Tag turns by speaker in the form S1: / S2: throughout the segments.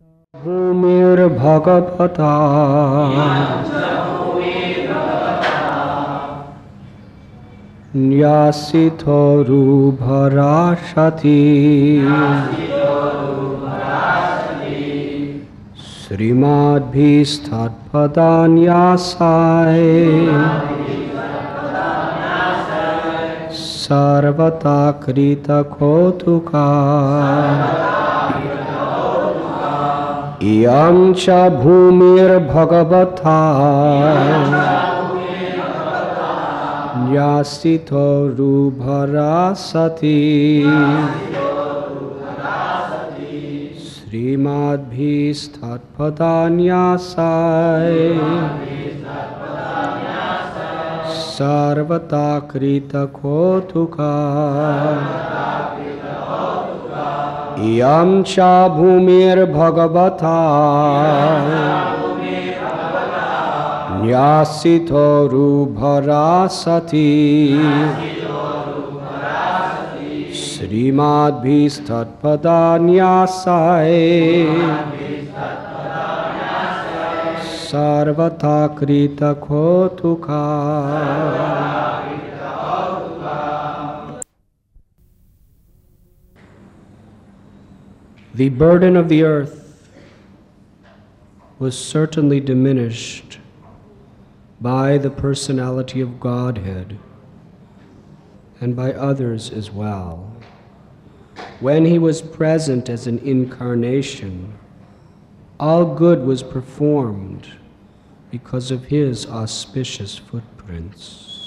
S1: भूमिर्भगवता न्यासितोरुभराशति श्रीमद्भिस्तत्पदान्यासाय सर्वथा कृतकौतुका इयं च भूमिर्भगवता न्यासितोरुभरासति श्रीमद्भिस्तत्पदान्यासाय सर्वथा कृतकौतुका इयं च भूमिर्भगवता न्यासितोरुभरासति श्रीमद्भिस्तत्पदान्यासाय सर्वथा कृतकौतुका The burden of the earth was certainly diminished by the personality of Godhead and by others as well. When he was present as an incarnation, all good was performed because of his auspicious footprints.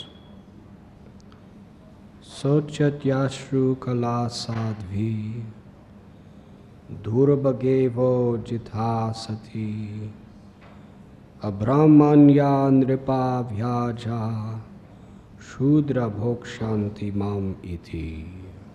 S1: Sochatyashru kala sadvi Durbagevo jitha sati Abrahmanya nripa vyaja Shudra bhokshanti mam iti.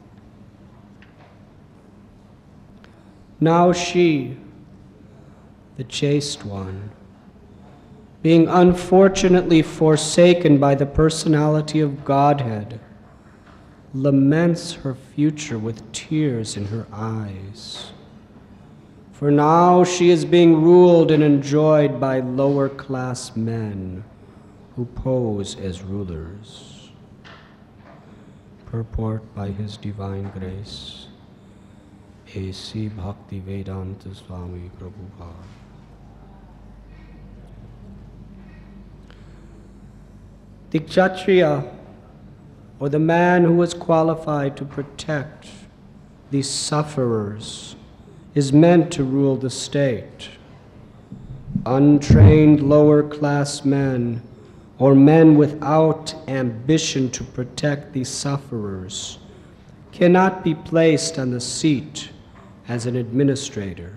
S1: Now she, the chaste one, being unfortunately forsaken by the personality of Godhead, laments her future with tears in her eyes. For now she is being ruled and enjoyed by lower class men who pose as rulers. Purport by His Divine Grace, A.C. Bhaktivedanta Swami Prabhupada. The Kshatriya, or the man who is qualified to protect these sufferers, is meant to rule the state. Untrained lower class men, or men without ambition to protect these sufferers, cannot be placed on the seat as an administrator.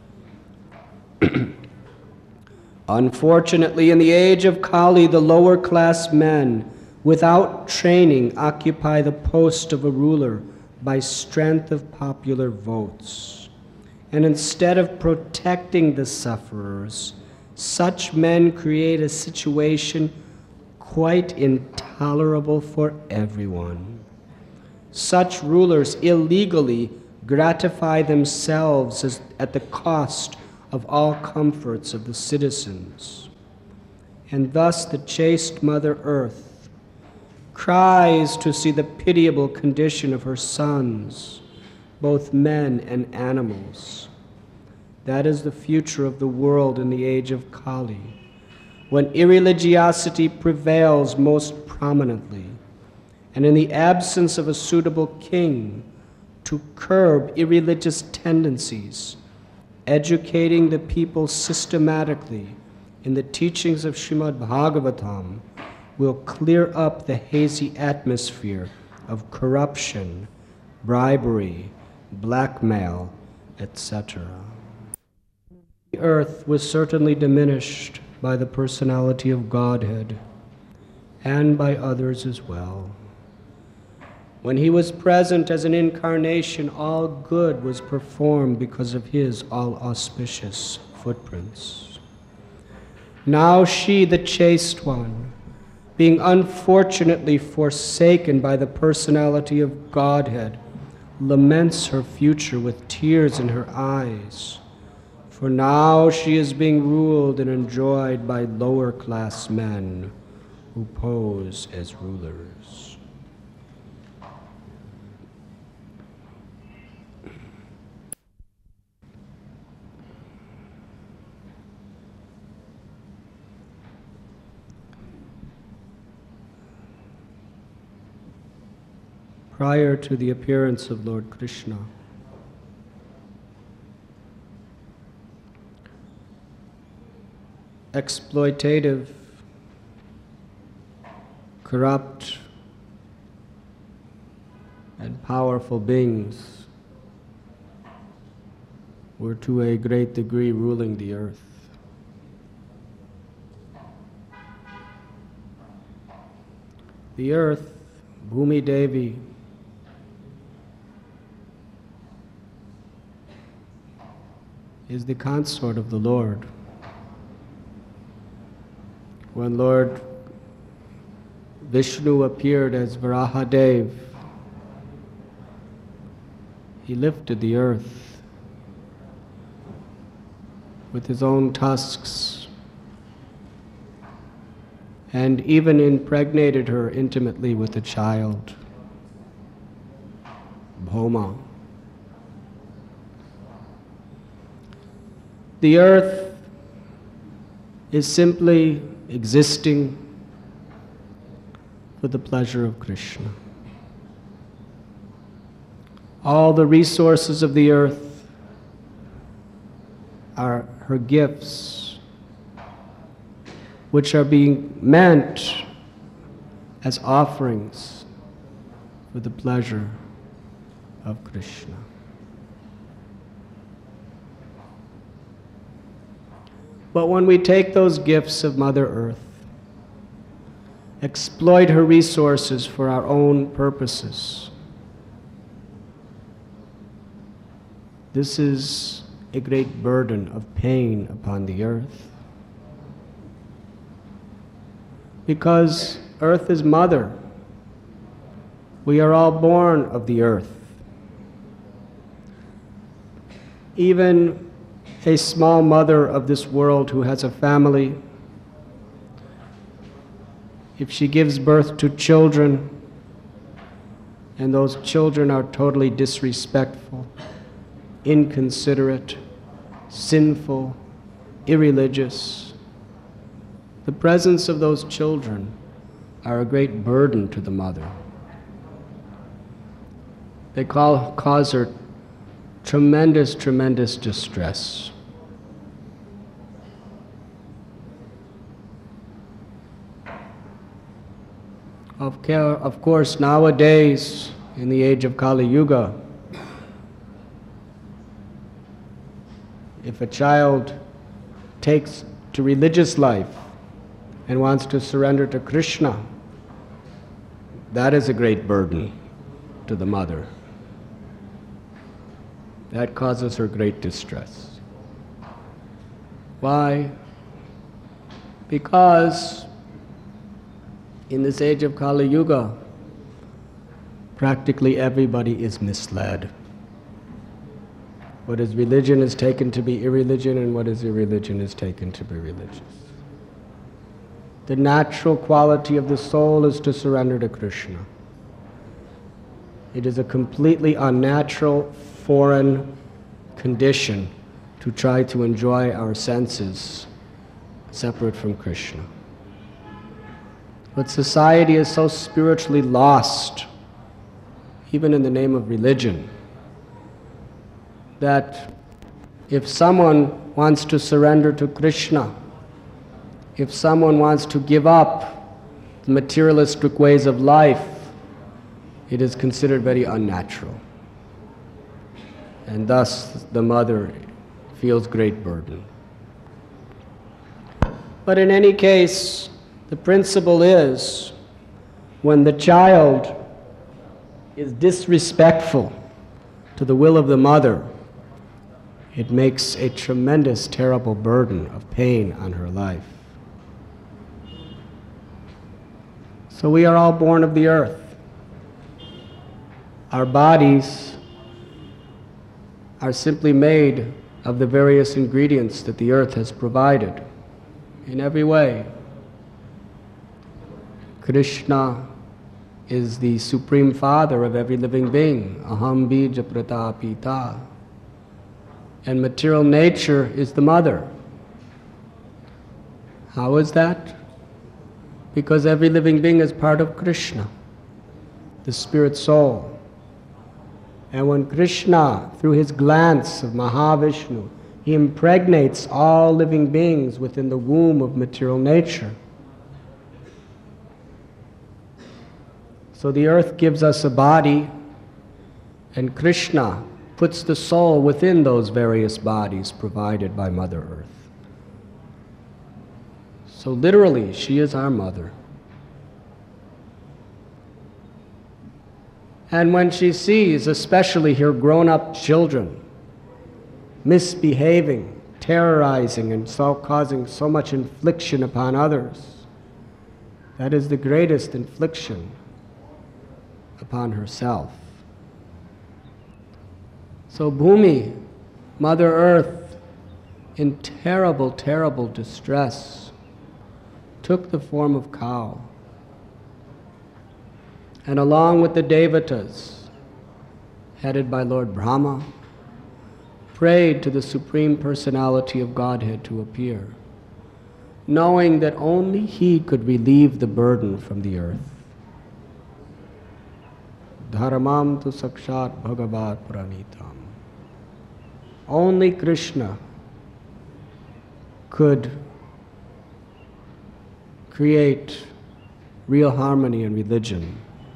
S1: Unfortunately, in the age of Kali, the lower class men without training occupy the post of a ruler by strength of popular votes. And instead of protecting the sufferers, such men create a situation quite intolerable for everyone. Such rulers illegally gratify themselves at the cost of all comforts of the citizens. And thus the chaste Mother Earth cries to see the pitiable condition of her sons, both men and animals. That is the future of the world in the age of Kali, when irreligiosity prevails most prominently, and in the absence of a suitable king to curb irreligious tendencies, educating the people systematically in the teachings of Srimad Bhagavatam will clear up the hazy atmosphere of corruption, bribery, blackmail, etc. The earth was certainly diminished by the personality of Godhead and by others as well. When he was present as an incarnation, all good was performed because of his all-auspicious footprints. Now she, the chaste one, being unfortunately forsaken by the personality of Godhead, laments her future with tears in her eyes. For now she is being ruled and enjoyed by lower class men who pose as rulers. Prior to the appearance of Lord Krishna, exploitative, corrupt, and powerful beings were to a great degree ruling the earth. The earth, Bhumi Devi, is the consort of the Lord. When Lord Vishnu appeared as Varahadev, he lifted the earth with his own tusks and even impregnated her intimately with a child, Bhoma. The earth is simply existing for the pleasure of Krishna. All the resources of the earth are her gifts, which are being meant as offerings for the pleasure of Krishna. But when we take those gifts of Mother Earth, exploit her resources for our own purposes, this is a great burden of pain upon the earth. Because earth is mother. We are all born of the earth. Even a small mother of this world who has a family, if she gives birth to children and those children are totally disrespectful, inconsiderate, sinful, irreligious, the presence of those children are a great burden to the mother. They cause her tremendous, tremendous distress. Of course, nowadays, in the age of Kali Yuga, if a child takes to religious life and wants to surrender to Krishna, that is a great burden to the mother. That causes her great distress. Why? Because in this age of Kali Yuga, practically everybody is misled. What is religion is taken to be irreligion, and what is irreligion is taken to be religious. The natural quality of the soul is to surrender to Krishna. It is a completely unnatural, foreign condition to try to enjoy our senses separate from Krishna. But society is so spiritually lost, even in the name of religion, that if someone wants to surrender to Krishna, if someone wants to give up the materialistic ways of life, it is considered very unnatural. And thus the mother feels great burden. But in any case, the principle is, when the child is disrespectful to the will of the mother, it makes a tremendous, terrible burden of pain on her life. So we are all born of the earth. Our bodies are simply made of the various ingredients that the earth has provided in every way. Krishna is the Supreme Father of every living being, aham bija pratapita. And material nature is the mother. How is that? Because every living being is part of Krishna, the spirit soul. And when Krishna, through his glance of Mahavishnu, he impregnates all living beings within the womb of material nature. So the earth gives us a body, and Krishna puts the soul within those various bodies provided by Mother Earth. So literally, she is our mother. And when she sees, especially her grown-up children, misbehaving, terrorizing, and so causing so much infliction upon others, that is the greatest infliction upon herself. So Bhumi, Mother Earth, in terrible, terrible distress, took the form of cow, and along with the Devatas, headed by Lord Brahma, prayed to the Supreme Personality of Godhead to appear, knowing that only He could relieve the burden from the earth. Dharamam tu sakshat bhagavat pranitam. Only Krishna could create real harmony in religion.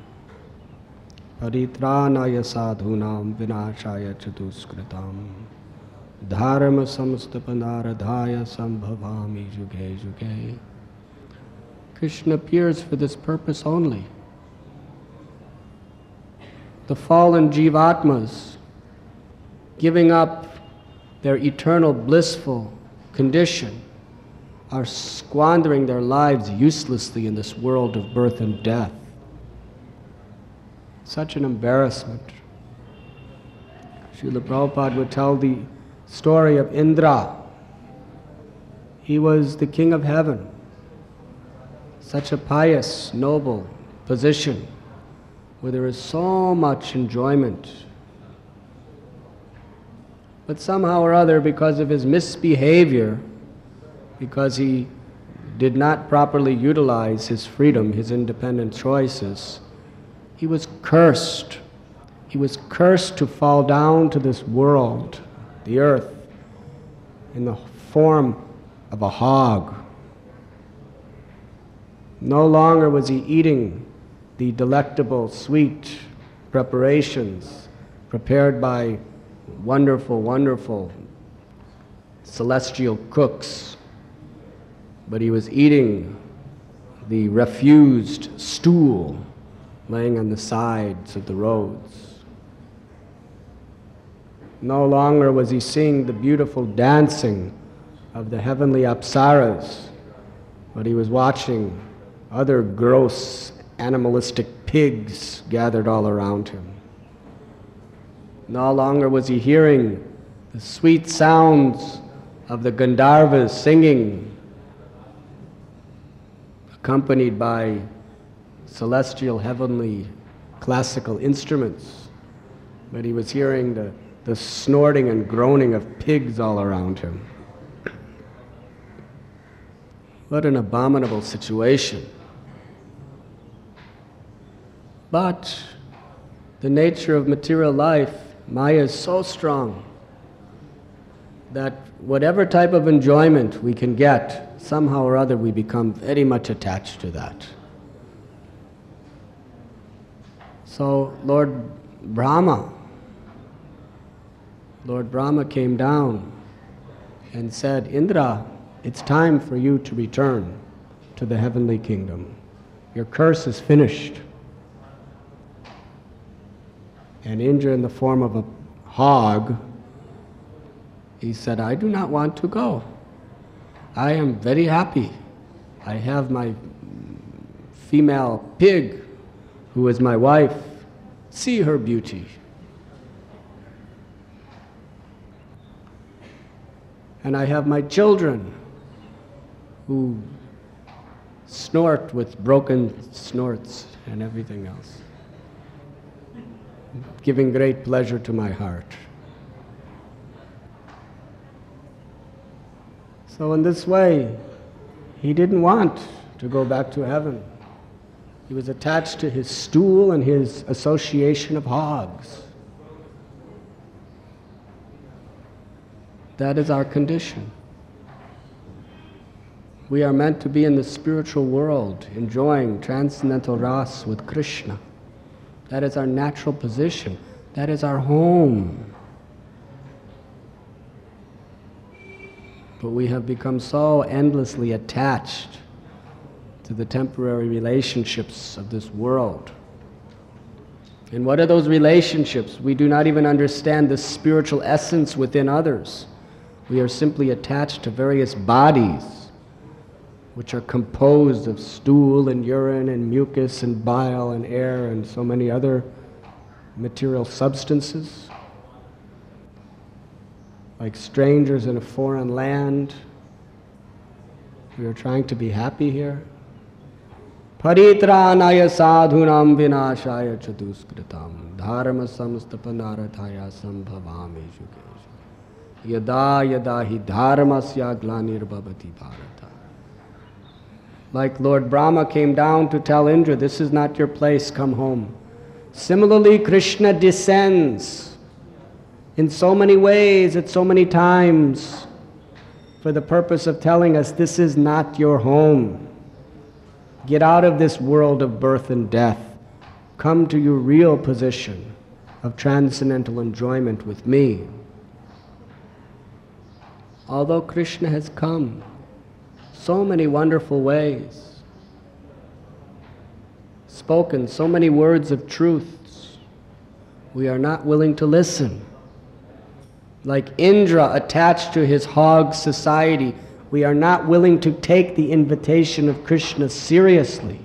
S1: Paritranaya sadhunam vinashaya chaduskritam dharma samstapanāradhāya sambhavami juge juge. Krishna appears for this purpose only. The fallen jivatmas, giving up their eternal blissful condition, are squandering their lives uselessly in this world of birth and death. Such an embarrassment. Srila Prabhupada would tell the story of Indra. He was the king of heaven. Such a pious, noble position where there is so much enjoyment. But somehow or other, because of his misbehavior, because he did not properly utilize his freedom, his independent choices, he was cursed. He was cursed to fall down to this world, the earth, in the form of a hog. No longer was he eating the delectable, sweet preparations prepared by wonderful, wonderful celestial cooks, but he was eating the refused stool laying on the sides of the roads. No longer was he seeing the beautiful dancing of the heavenly apsaras, but he was watching other gross animalistic pigs gathered all around him. No longer was he hearing the sweet sounds of the Gandharvas singing, accompanied by celestial, heavenly, classical instruments, but he was hearing the snorting and groaning of pigs all around him. What an abominable situation. But the nature of material life, Maya, is so strong that whatever type of enjoyment we can get, somehow or other we become very much attached to that. So Lord Brahma came down and said, Indra, it's time for you to return to the heavenly kingdom. Your curse is finished. And Indra, in the form of a hog, he said, I do not want to go. I am very happy. I have my female pig, who is my wife. See her beauty. And I have my children who snort with broken snorts and everything else, giving great pleasure to my heart. So in this way, he didn't want to go back to heaven. He was attached to his stool and his association of hogs. That is our condition. We are meant to be in the spiritual world, enjoying transcendental rasa with Krishna. That is our natural position. That is our home. But we have become so endlessly attached to the temporary relationships of this world. And what are those relationships? We do not even understand the spiritual essence within others. We are simply attached to various bodies, which are composed of stool and urine and mucus and bile and air and so many other material substances. Like strangers in a foreign land, we are trying to be happy here. Paritranaya sadhunam vinashaya chaduskritam dharma samstapanarathaya sambhavami yuge yada yada hi dharmasya glanirvavati bharata. Like Lord Brahma came down to tell Indra, this is not your place, come home. Similarly, Krishna descends in so many ways, at so many times, for the purpose of telling us this is not your home. Get out of this world of birth and death. Come to your real position of transcendental enjoyment with me. Although Krishna has come so many wonderful ways, spoken so many words of truths, we are not willing to listen. Like Indra attached to his hog society, we are not willing to take the invitation of Krishna seriously.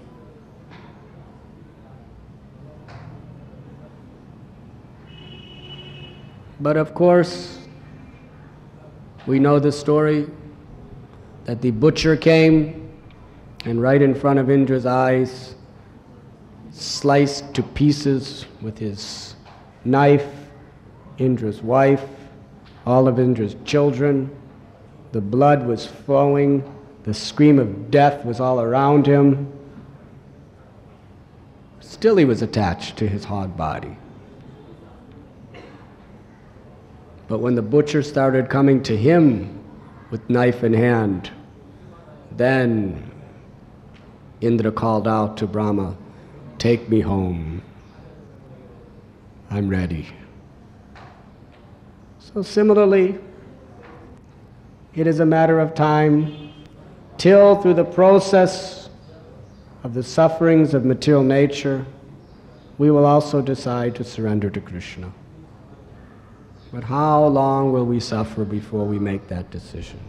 S1: But of course, we know the story that the butcher came and right in front of Indra's eyes sliced to pieces with his knife Indra's wife, all of Indra's children. The blood was flowing. The scream of death was all around him. Still he was attached to his hog body. But when the butcher started coming to him with knife in hand, then Indra called out to Brahma, "Take me home. I'm ready." So similarly, it is a matter of time till, through the process of the sufferings of material nature, we will also decide to surrender to Krishna. But how long will we suffer before we make that decision?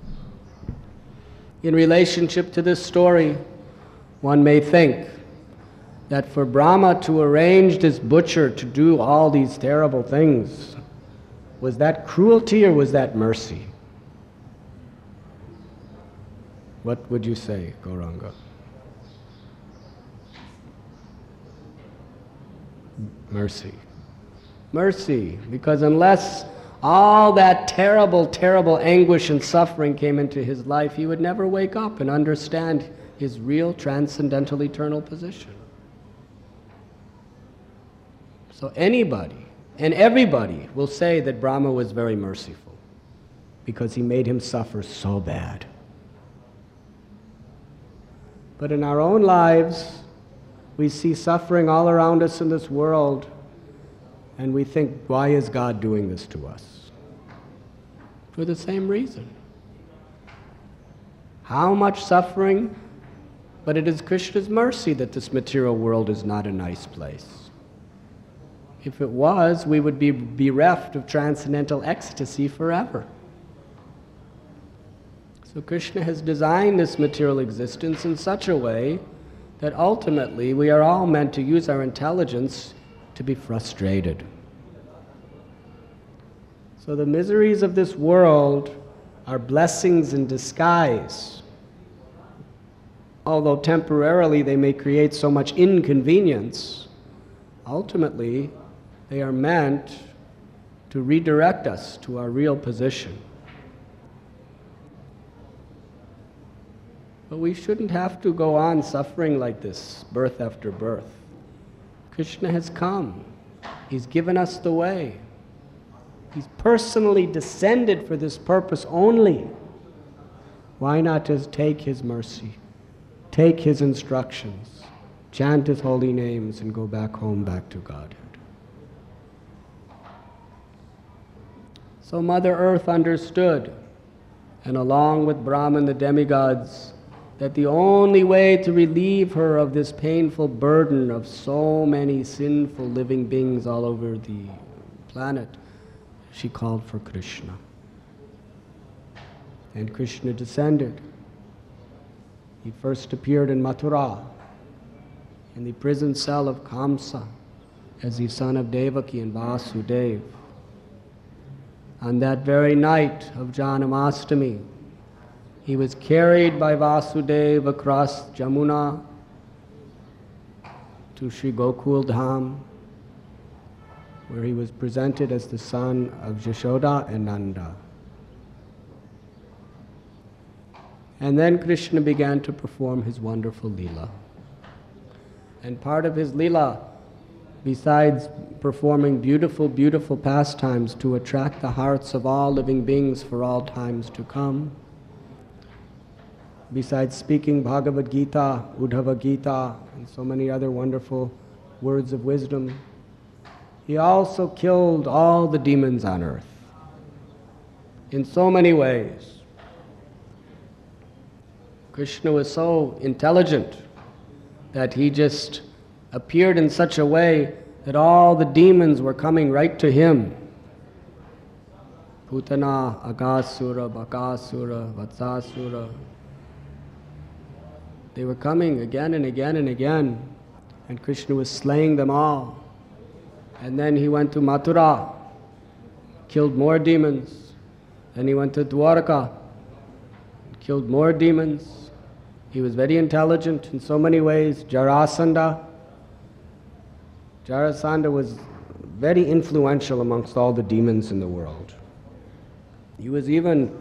S1: In relationship to this story, one may think that for Brahma to arrange this butcher to do all these terrible things, was that cruelty or was that mercy? What would you say, Gauranga? Mercy. Mercy, because unless all that terrible, terrible anguish and suffering came into his life, he would never wake up and understand his real transcendental eternal position. So anybody and everybody will say that Brahma was very merciful because he made him suffer so bad. But in our own lives, we see suffering all around us in this world, and we think, why is God doing this to us? For the same reason. How much suffering? But it is Krishna's mercy that this material world is not a nice place. If it was, we would be bereft of transcendental ecstasy forever. So Krishna has designed this material existence in such a way that ultimately we are all meant to use our intelligence to be frustrated. So the miseries of this world are blessings in disguise. Although temporarily they may create so much inconvenience, ultimately they are meant to redirect us to our real position. But we shouldn't have to go on suffering like this, birth after birth. Krishna has come. He's given us the way. He's personally descended for this purpose only. Why not just take His mercy, take His instructions, chant His holy names, and go back home, back to Godhead? So Mother Earth understood, and along with Brahma and the demigods, that the only way to relieve her of this painful burden of so many sinful living beings all over the planet, she called for Krishna. And Krishna descended. He first appeared in Mathura, in the prison cell of Kamsa, as the son of Devaki and Vasudeva. On that very night of Janamastami, he was carried by Vasudeva across Jamuna to Sri Gokul Dham, where he was presented as the son of Jashoda and Nanda. And then Krishna began to perform his wonderful Leela. And part of his Leela, besides performing beautiful, beautiful pastimes to attract the hearts of all living beings for all times to come, besides speaking Bhagavad Gita, Uddhava Gita, and so many other wonderful words of wisdom, he also killed all the demons on earth in so many ways. Krishna was so intelligent that he just appeared in such a way that all the demons were coming right to him. Putana, Agasura, Bakasura, Vatsasura. They were coming again and again and again, and Krishna was slaying them all. And then he went to Mathura, killed more demons. Then he went to Dwarka, killed more demons. He was very intelligent in so many ways. Jarasandha was very influential amongst all the demons in the world. He was even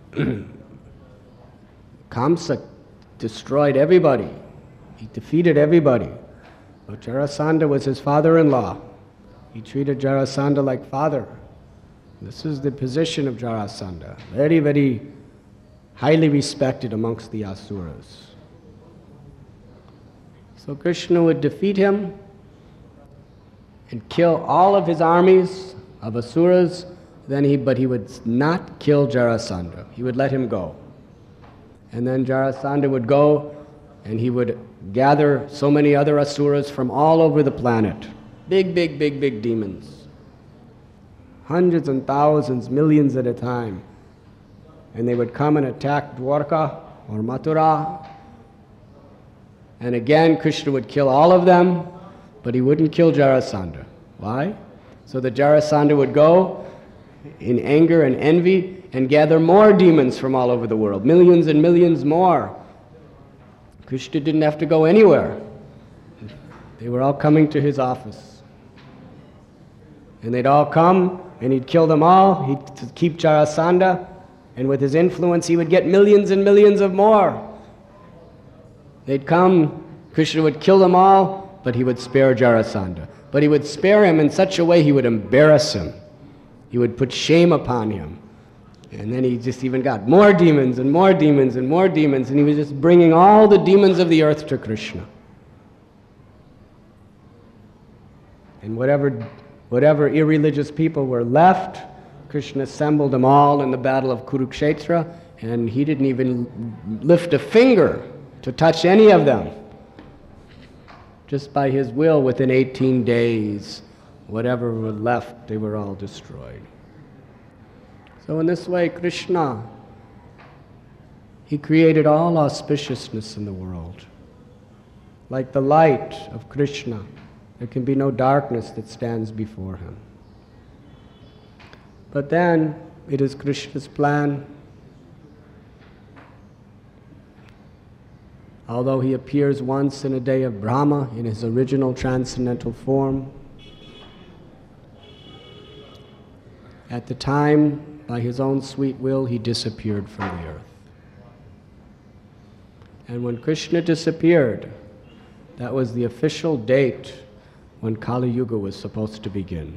S1: Kamsa destroyed everybody. He defeated everybody. But Jarasandha was his father-in-law. He treated Jarasandha like father. This is the position of Jarasandha. Very, very highly respected amongst the Asuras. So Krishna would defeat him and kill all of his armies of Asuras, but he would not kill Jarasandha. He would let him go. And then Jarasandha would go and he would gather so many other Asuras from all over the planet. Big, big, big, big demons. Hundreds and thousands, millions at a time. And they would come and attack Dwarka or Mathura. And again, Krishna would kill all of them, but he wouldn't kill Jarasandha. Why? So that Jarasandha would go in anger and envy and gather more demons from all over the world, millions and millions more. Krishna didn't have to go anywhere. They were all coming to his office. And they'd all come, and he'd kill them all. He'd keep Jarasandha, and with his influence, he would get millions and millions of more. They'd come, Krishna would kill them all, but he would spare Jarasandha. But he would spare him in such a way he would embarrass him. He would put shame upon him. And then he just even got more demons and more demons and more demons, and he was just bringing all the demons of the earth to Krishna. And whatever irreligious people were left, Krishna assembled them all in the battle of Kurukshetra, and he didn't even lift a finger to touch any of them. Just by his will, within 18 days, whatever were left, they were all destroyed. So in this way, Krishna, he created all auspiciousness in the world. Like the light of Krishna, there can be no darkness that stands before him. But then, it is Krishna's plan although he appears once in a day of Brahma in his original transcendental form, at the time, by his own sweet will, he disappeared from the earth. And when Krishna disappeared, that was the official date when Kali Yuga was supposed to begin.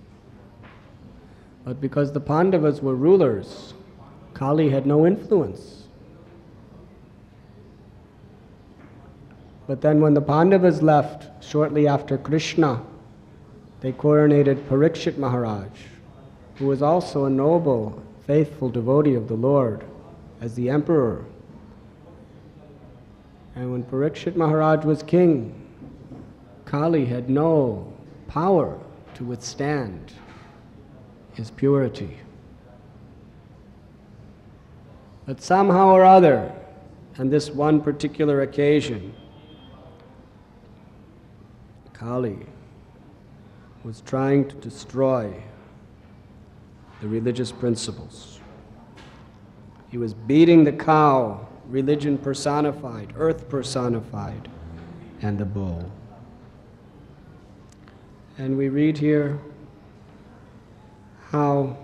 S1: But because the Pandavas were rulers, Kali had no influence. But then when the Pandavas left, shortly after Krishna, they coronated Parikshit Maharaj, who was also a noble, faithful devotee of the Lord, as the emperor. And when Parikshit Maharaj was king, Kali had no power to withstand his purity. But somehow or other, on this one particular occasion, Kali was trying to destroy the religious principles. He was beating the cow, religion personified, earth personified, and the bull. And we read here how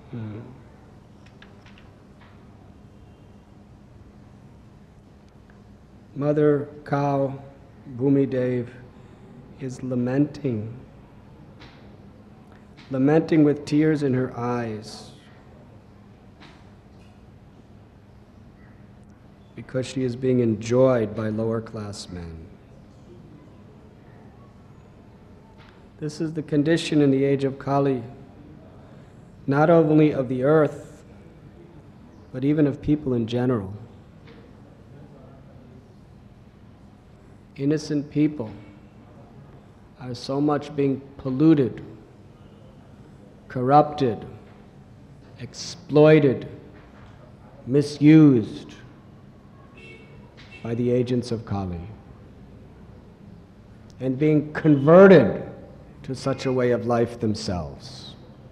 S1: Mother Cow, Bhumi Dev, is lamenting with tears in her eyes because she is being enjoyed by lower class men. This is the condition in the age of Kali, not only of the earth, but even of people in general. Innocent people are so much being polluted, corrupted, exploited, misused by the agents of Kali, and being converted to such a way of life themselves.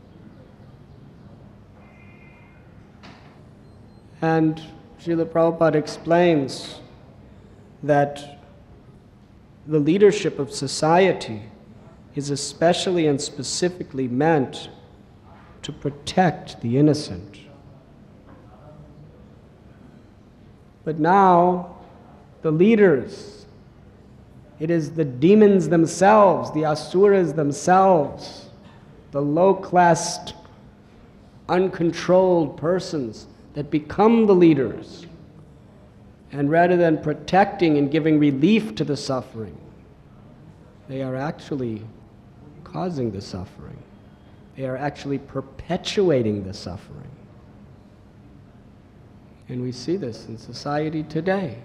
S1: And Srila Prabhupada explains that the leadership of society is especially and specifically meant to protect the innocent. But now, the leaders, it is the demons themselves, the asuras themselves, the low-class, uncontrolled persons that become the leaders. And rather than protecting and giving relief to the suffering, they are actually causing the suffering. They are actually perpetuating the suffering. And we see this in society today.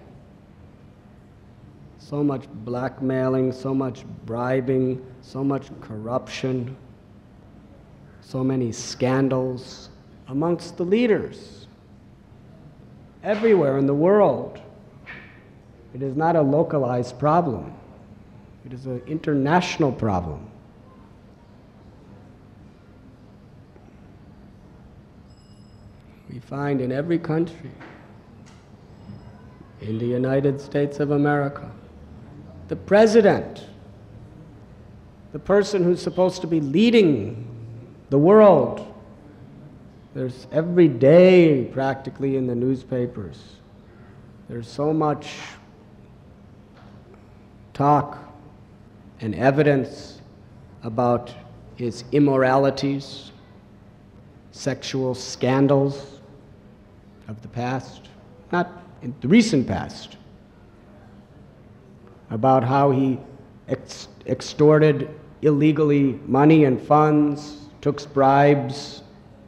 S1: So much blackmailing, so much bribing, so much corruption, so many scandals amongst the leaders everywhere in the world. It is not a localized problem. It is an international problem. We find in every country, in the United States of America, the president, the person who's supposed to be leading the world, there's every day practically in the newspapers, there's so much talk and evidence about his immoralities, sexual scandals of the past, not in the recent past, about how he extorted illegally money and funds, took bribes.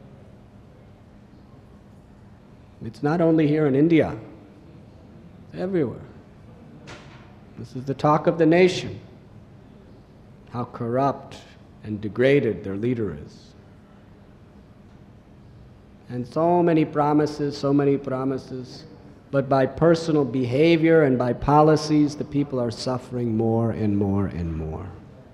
S1: It's not only here in India, it's everywhere. This is the talk of the nation, how corrupt and degraded their leader is. And so many promises, but by personal behavior and by policies, the people are suffering more and more and more.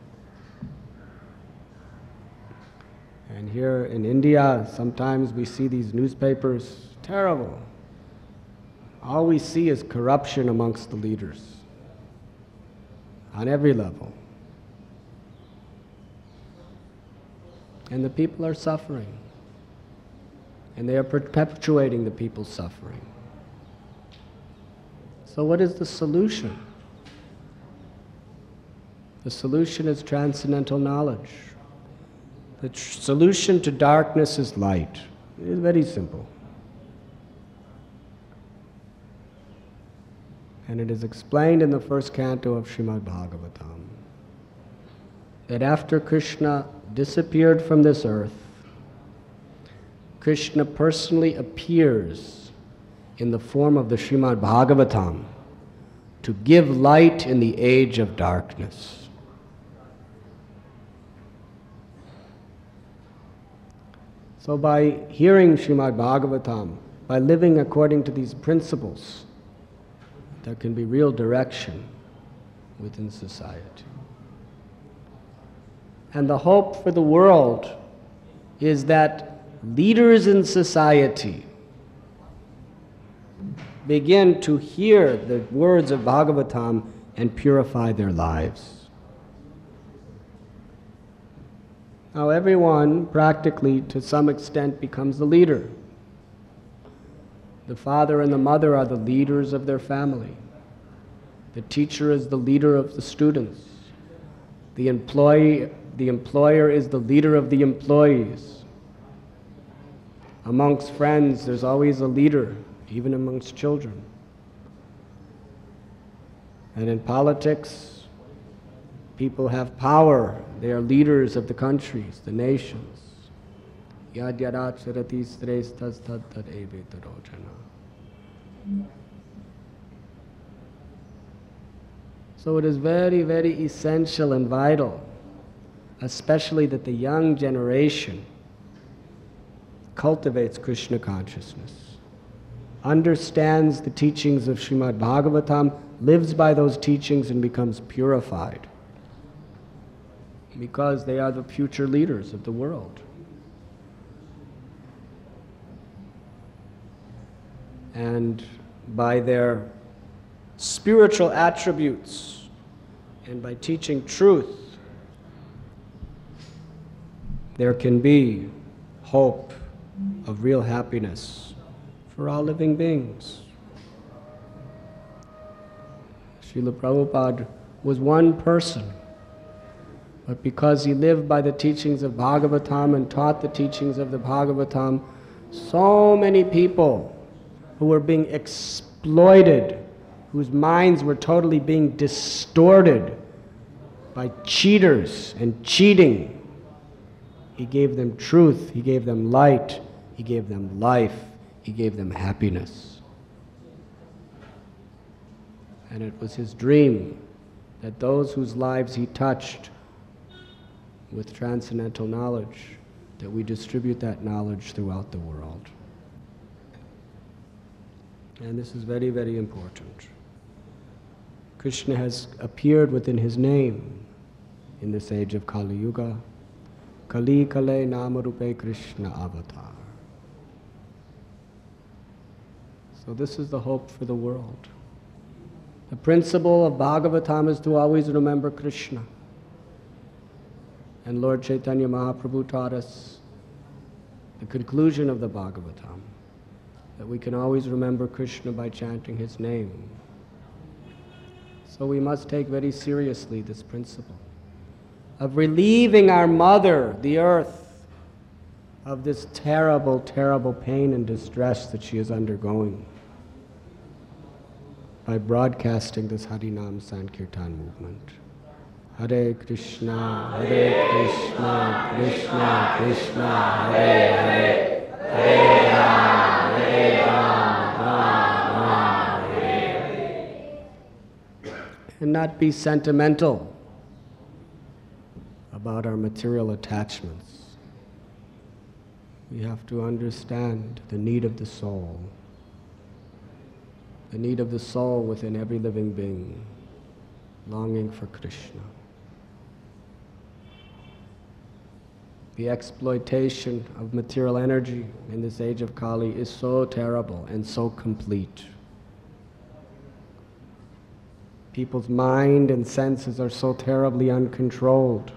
S1: And here in India, sometimes we see these newspapers, terrible all we see is corruption amongst the leaders on every level. And the people are suffering. And they are perpetuating the people's suffering. So what is the solution? The solution is transcendental knowledge. The solution to darkness is light. It is very simple. And it is explained in the first canto of Srimad Bhagavatam that after Krishna disappeared from this earth, Krishna personally appears in the form of the Srimad Bhagavatam to give light in the age of darkness. So by hearing Srimad Bhagavatam, by living according to these principles, there can be real direction within society. And the hope for the world is that leaders in society begin to hear the words of Bhagavatam and purify their lives. Now everyone practically to some extent becomes the leader. The father and the mother are the leaders of their family. The teacher is the leader of the students. The employer is the leader of the employees. Amongst friends, there's always a leader, even amongst children. And in politics, people have power. They are leaders of the countries, the nations. So it is very, very essential and vital, especially that the young generation cultivates Krishna consciousness, understands the teachings of Srimad Bhagavatam, lives by those teachings and becomes purified, because they are the future leaders of the world. And by their spiritual attributes and by teaching truth, there can be hope of real happiness for all living beings. Srila Prabhupada was one person, but because he lived by the teachings of Bhagavatam and taught the teachings of the Bhagavatam, so many people who were being exploited, whose minds were totally being distorted by cheaters and cheating, he gave them truth, he gave them light, he gave them life, he gave them happiness. And it was his dream that those whose lives he touched with transcendental knowledge, that we distribute that knowledge throughout the world. And this is very, very important. Krishna has appeared within his name in this age of Kali Yuga. Kali Kale Namarupe Krishna Avatar. So this is the hope for the world. The principle of Bhagavatam is to always remember Krishna. And Lord Chaitanya Mahaprabhu taught us the conclusion of the Bhagavatam, that we can always remember Krishna by chanting his name. So we must take very seriously this principle of relieving our mother, the earth, of this terrible, terrible pain and distress that she is undergoing by broadcasting this Harinam Sankirtan movement. Hare Krishna, Krishna Krishna, Hare Hare, Hare Ram, Ram, Hare. And not be sentimental about our material attachments. We have to understand the need of the soul within every living being, longing for Krishna. The exploitation of material energy in this age of Kali is so terrible and so complete. People's mind and senses are so terribly uncontrolled.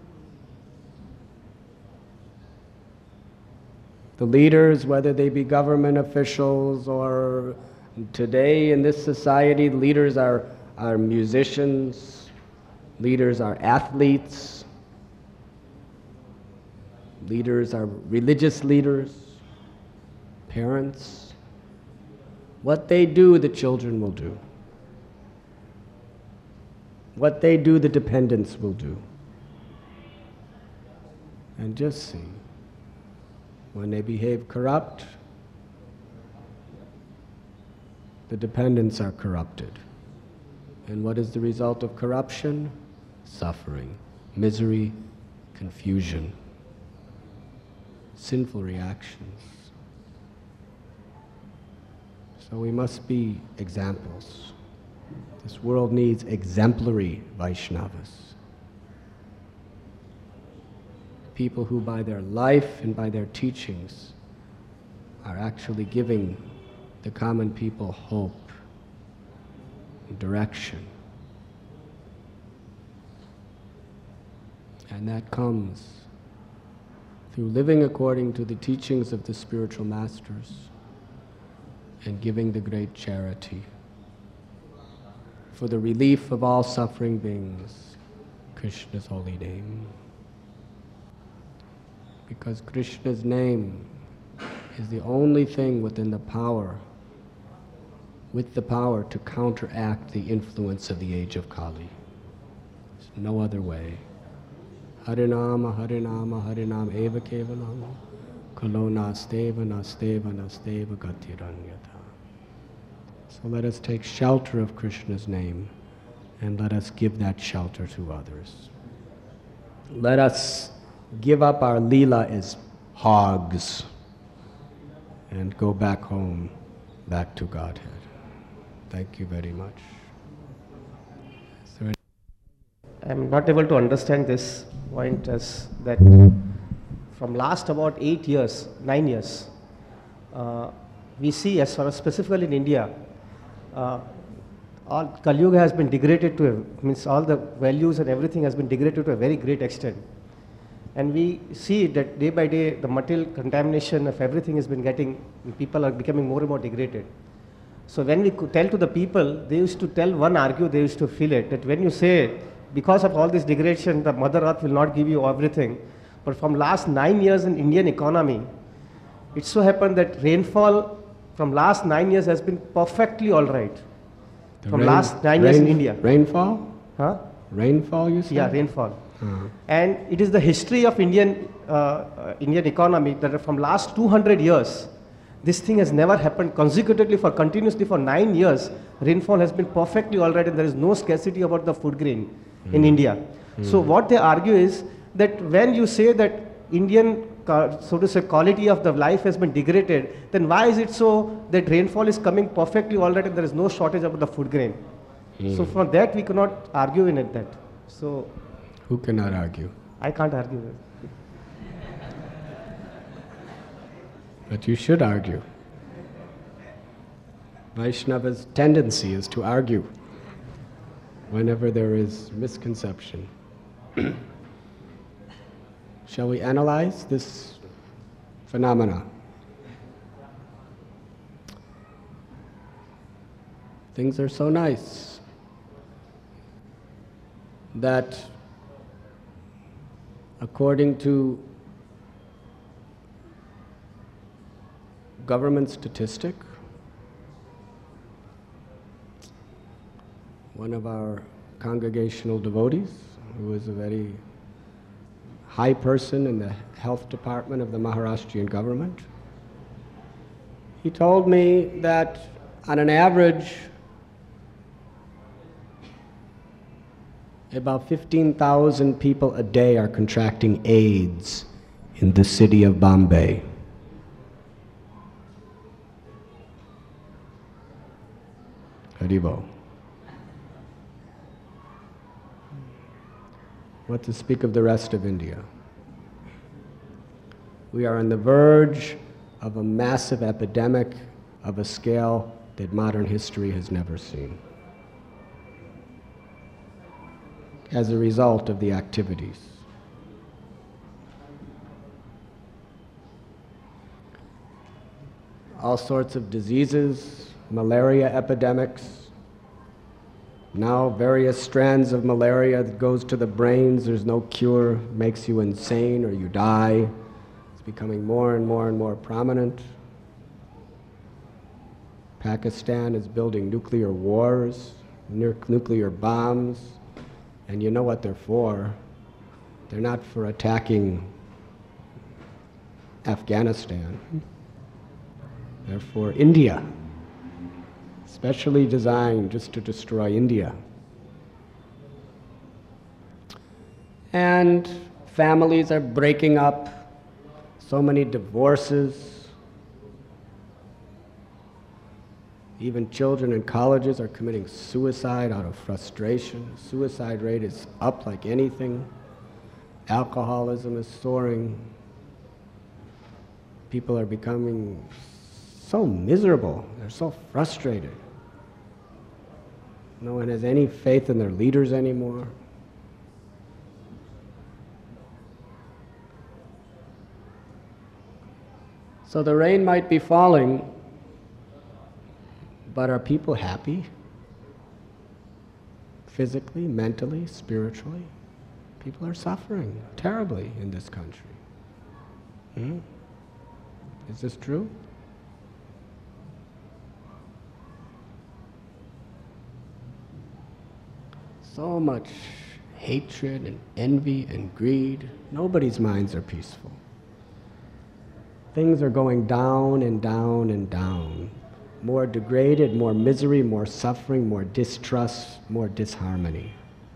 S1: The leaders, whether they be government officials or today in this society, leaders are musicians, leaders are athletes, leaders are religious leaders, parents. What they do, the children will do. What they do, the dependents will do. And just see, when they behave corrupt, the dependents are corrupted. And what is the result of corruption? Suffering, misery, confusion, sinful reactions. So we must be examples. This world needs exemplary Vaishnavas. People who by their life and by their teachings are actually giving the common people hope and direction. And that comes through living according to the teachings of the spiritual masters and giving the great charity for the relief of all suffering beings, Krishna's holy name. Because Krishna's name is the only thing within the power, with the power to counteract the influence of the age of Kali. There's no other way. Harinama, Harinama, Harinam eva kevalam, kalo nasteva, nasteva, nasteva gatiranyata. So let us take shelter of Krishna's name and let us give that shelter to others. Let us give up our Leela as hogs and go back home, back to Godhead. Thank you very much.
S2: I'm not able to understand this point as that from last about 8 years, 9 years, we see as far as specifically in India, all Kali Yuga has been degraded to, means all the values and everything has been degraded to a very great extent. And we see that day by day the material contamination of everything has been getting, people are becoming more and more degraded. So when we could tell to the people, they used to tell one argue, they used to feel it, that when you say, because of all this degradation, the Mother Earth will not give you everything. But from last 9 years in Indian economy, it so happened that rainfall from last 9 years has been perfectly all right. From last 9 years in India.
S1: Rainfall?
S2: Huh?
S1: Rainfall, you said?
S2: Yeah, rainfall. And it is the history of Indian economy that from last 200 years, this thing has never happened consecutively for continuously for 9 years. Rainfall has been perfectly all right and there is no scarcity about the food grain in India. So what they argue is that when you say that Indian, so to say, quality of the life has been degraded, then why is it so that rainfall is coming perfectly all right and there is no shortage about the food grain? So from that we cannot argue in it that. So
S1: who cannot argue?
S2: I can't argue with it.
S1: But you should argue. Vaishnava's tendency is to argue whenever there is misconception. Shall we analyze this phenomena? Things are so nice that according to government statistic, one of our congregational devotees, who is a very high person in the health department of the Maharashtrian government, he told me that on an average, about 15,000 people a day are contracting AIDS in the city of Bombay. Haribo. What to speak of the rest of India? We are on the verge of a massive epidemic of a scale that modern history has never seen. as a result of the activities. All sorts of diseases, malaria epidemics, now various strands of malaria that goes to the brains, there's no cure, makes you insane or you die. It's becoming more and more and more prominent. Pakistan is building nuclear wars, nuclear bombs, and you know what they're for. They're not for attacking Afghanistan. They're for India, specially designed just to destroy India. And families are breaking up, so many divorces. Even children in colleges are committing suicide out of frustration. Suicide rate is up like anything. Alcoholism is soaring. People are becoming so miserable. They're so frustrated. No one has any faith in their leaders anymore. So the rain might be falling, but are people happy? Physically, mentally, spiritually? People are suffering terribly in this country. Is this true? So much hatred and envy and greed. Nobody's minds are peaceful. Things are going down and down and down. More degraded, more misery, more suffering, more distrust, more disharmony.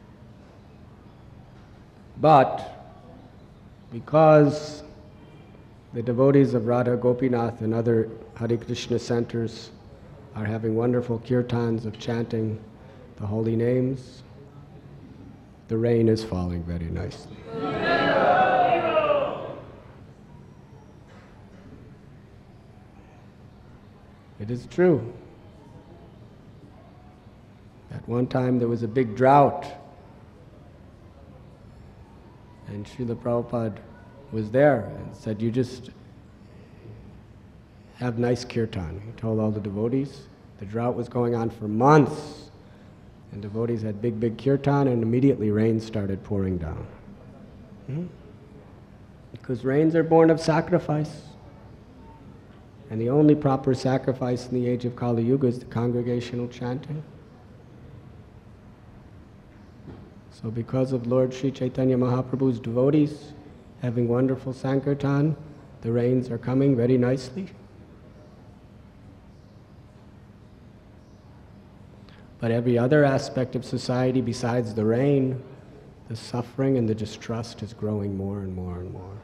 S1: But because the devotees of Radha Gopinath and other Hare Krishna centers are having wonderful kirtans of chanting the holy names, the rain is falling very nicely. It is true. At one time there was a big drought, and Srila Prabhupada was there and said, you just have nice kirtan. He told all the devotees. The drought was going on for months. And devotees had big kirtan, and immediately rain started pouring down. Because rains are born of sacrifice. And the only proper sacrifice in the age of Kali Yuga is the congregational chanting. So because of Lord Sri Chaitanya Mahaprabhu's devotees having wonderful Sankirtan, the rains are coming very nicely. But every other aspect of society besides the rain, the suffering and the distrust is growing more and more and more.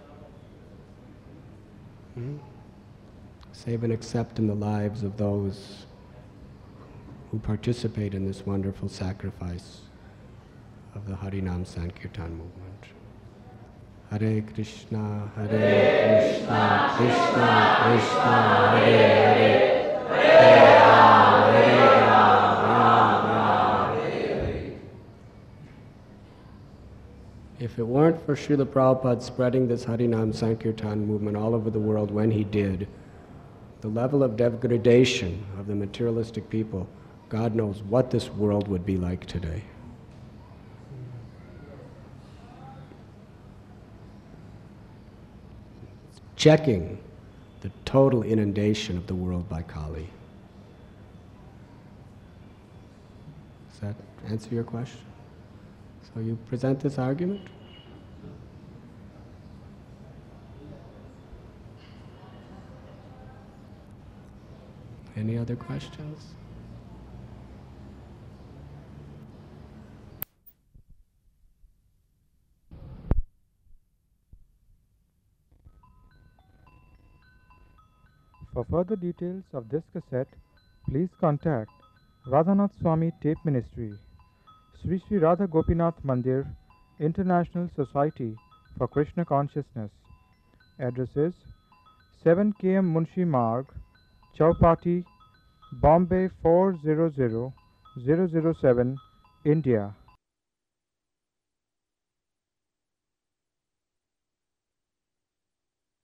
S1: Save and accept in the lives of those who participate in this wonderful sacrifice of the Harinam Sankirtan movement. Hare Krishna, Krishna Krishna, Hare Hare, Hare Ram, Ram Ram, Hare Hare. If it weren't for Srila Prabhupada spreading this Harinam Sankirtan movement all over the world when he did, the level of degradation of the materialistic people, God knows what this world would be like today. Checking the total inundation of the world by Kali. Does that answer your question? So you present this argument? Any other questions?
S3: For further details of this cassette, please contact Radhanath Swami Tape Ministry, Sri Sri Radha Gopinath Mandir, International Society for Krishna Consciousness. Address is 7 km Munshi Marg, Chowpatty, Bombay 400007, India.